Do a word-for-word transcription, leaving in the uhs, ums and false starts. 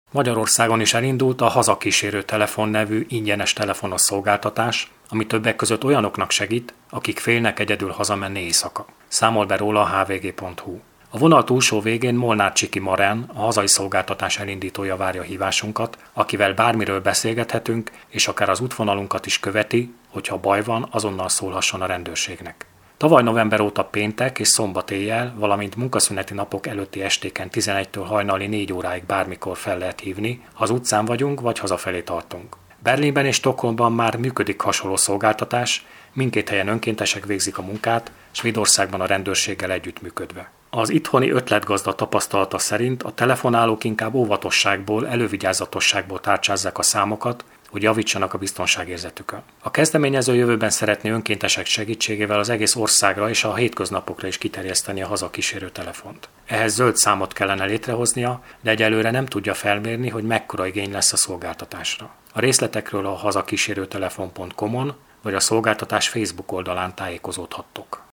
Magyarországon is elindult a Hazakísérő Telefon nevű ingyenes telefonos szolgáltatás, ami többek között olyanoknak segít, akik félnek egyedül hazamenni éjszaka. Számol be róla a há vé gé pont hú. A vonal túlsó végén Molnár Csiki Marán, a hazai szolgáltatás elindítója várja hívásunkat, akivel bármiről beszélgethetünk, és akár az útvonalunkat is követi, hogyha baj van, azonnal szólhasson a rendőrségnek. Tavaly november óta péntek és szombat éjjel, valamint munkaszüneti napok előtti estéken tizenegytől hajnali négy óráig bármikor fel lehet hívni, az utcán vagyunk vagy hazafelé tartunk. Berlinben és Stockholmban már működik hasonló szolgáltatás, mindkét helyen önkéntesek végzik a munkát, Svédországban a rendőrséggel együttműködve. Az itthoni ötletgazda tapasztalata szerint a telefonálók inkább óvatosságból, elővigyázatosságból tárcsázzák a számokat, hogy javítsanak a biztonságérzetükön. A kezdeményező jövőben szeretné önkéntesek segítségével az egész országra és a hétköznapokra is kiterjeszteni a hazakísérő telefont. Ehhez zöld számot kellene létrehoznia, de egyelőre nem tudja felmérni, hogy mekkora igény lesz a szolgáltatásra. A részletekről a hazakísérőtelefon pont com-on vagy a szolgáltatás Facebook oldalán tájékozódhattok.